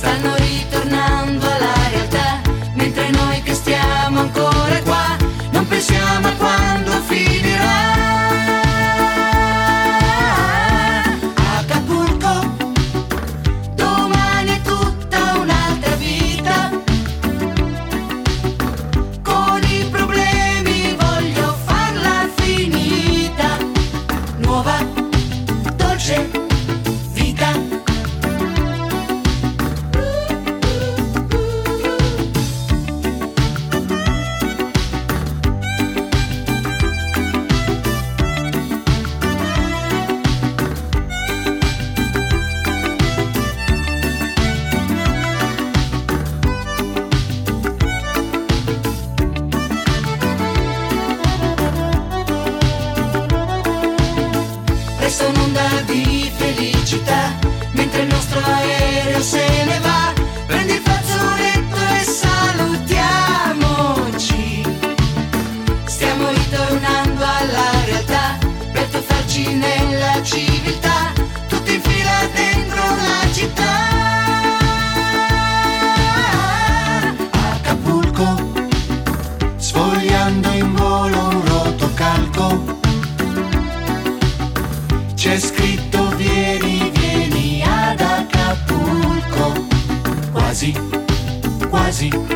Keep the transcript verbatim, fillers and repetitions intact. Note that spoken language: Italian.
stanno ritornando alla realtà, mentre noi che stiamo ancora qua non pensiamo a quando finirà. Acapulco, domani è tutta un'altra vita, con i problemi voglio farla finita, nuova, dolce vita. Resta un'onda di felicità, mentre il nostro aereo se ne va. Prendi il fazzoletto e salutiamoci. Stiamo ritornando alla realtà, per tuffarci nella civiltà, tutti in fila dentro la città. Acapulco, sfogliando in volo un rotocalco, c'è scritto vieni, vieni ad Acapulco, quasi, quasi.